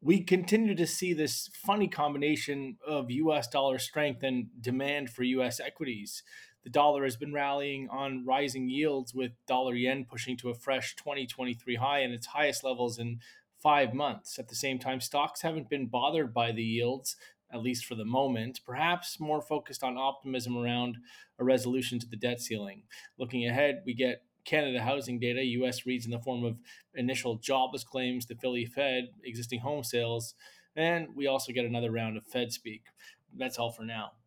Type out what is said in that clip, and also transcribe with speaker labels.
Speaker 1: We continue to see this funny combination of US dollar strength and demand for US equities. The dollar has been rallying on rising yields, with dollar yen pushing to a fresh 2023 high and its highest levels in 5 months. At the same time, stocks haven't been bothered by the yields, at least for the moment, perhaps more focused on optimism around a resolution to the debt ceiling. Looking ahead, we get Canada housing data, US reads in the form of initial jobless claims, the Philly Fed, existing home sales, and we also get another round of Fed speak. That's all for now.